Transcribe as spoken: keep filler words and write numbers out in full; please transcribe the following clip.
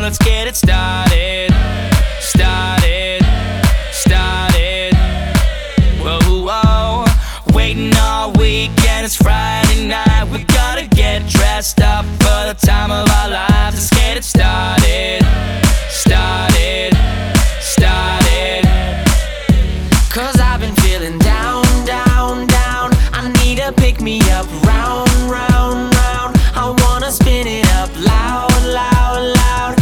let's get it started. Started, started. Whoa, whoa. Waiting all week and it's Friday night. We gotta get dressed up for the time of our lives. Let's get it started. Started, started. Cause I've been feeling down, down, down. I need to pick me up